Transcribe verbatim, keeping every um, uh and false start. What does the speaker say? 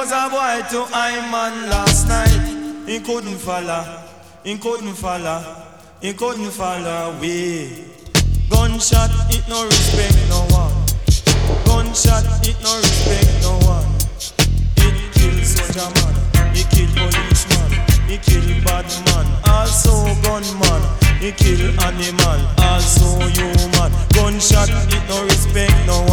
was a boy to I man last night. He couldn't follow, he couldn't follow, he couldn't follow away. Gunshot, it no respect no one. Gunshot, it no respect no one. It kill soldier man, it kill policeman, it kill bad man, also gunman. It kill animal, also human. Gunshot, it no